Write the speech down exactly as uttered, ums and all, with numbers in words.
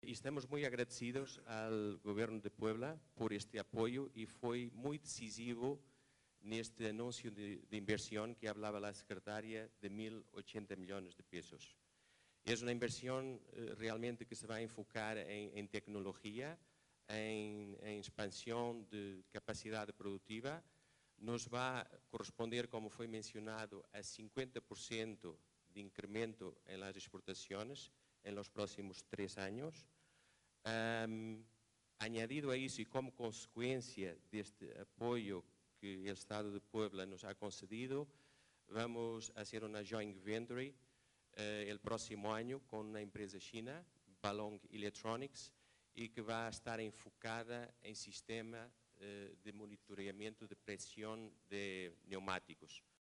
Y estamos muy agradecidos al Gobierno de Puebla por este apoyo y fue muy decisivo en este anuncio de, de inversión que hablaba la secretaria de mil ochenta millones de pesos. Es una inversión eh, realmente que se va a enfocar en, en tecnología, en, en expansión de capacidad productiva. Nos va a corresponder, como fue mencionado, a cincuenta por ciento de incremento en las exportaciones en los próximos tres años. Um, añadido a eso y como consecuencia de este apoyo que el Estado de Puebla nos ha concedido, vamos a hacer una joint venture eh, el próximo año con una empresa china, Balong Electronics, y que va a estar enfocada en sistema eh, de monitoreamiento de presión de neumáticos.